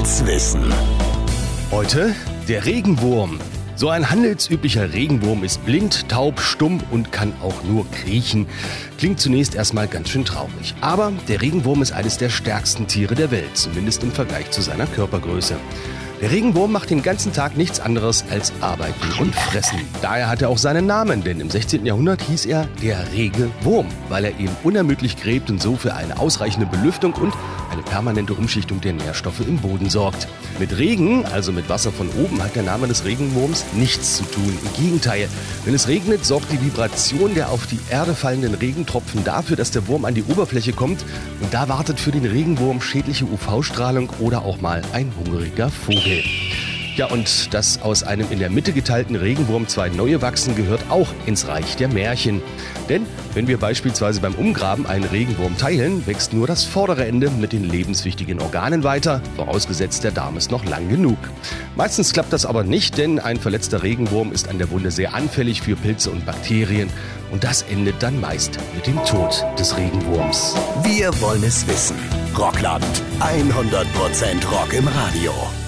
will's wissen? Heute der Regenwurm. So ein handelsüblicher Regenwurm ist blind, taub, stumm und kann auch nur kriechen. Klingt zunächst erstmal ganz schön traurig. Aber der Regenwurm ist eines der stärksten Tiere der Welt, zumindest im Vergleich zu seiner Körpergröße. Der Regenwurm macht den ganzen Tag nichts anderes als arbeiten und fressen. Daher hat er auch seinen Namen, denn im 16. Jahrhundert hieß er der rege Wurm, weil er eben unermüdlich gräbt und so für eine ausreichende Belüftung und eine permanente Umschichtung der Nährstoffe im Boden sorgt. Mit Regen, also mit Wasser von oben, hat der Name des Regenwurms nichts zu tun. Im Gegenteil, wenn es regnet, sorgt die Vibration der auf die Erde fallenden Regentropfen dafür, dass der Wurm an die Oberfläche kommt. Und da wartet für den Regenwurm schädliche UV-Strahlung oder auch mal ein hungriger Vogel. Ja, und dass aus einem in der Mitte geteilten Regenwurm zwei neue wachsen, gehört auch ins Reich der Märchen. Denn wenn wir beispielsweise beim Umgraben einen Regenwurm teilen, wächst nur das vordere Ende mit den lebenswichtigen Organen weiter, vorausgesetzt der Darm ist noch lang genug. Meistens klappt das aber nicht, denn ein verletzter Regenwurm ist an der Wunde sehr anfällig für Pilze und Bakterien. Und das endet dann meist mit dem Tod des Regenwurms. Wir wollen es wissen. Rockland. 100% Rock im Radio.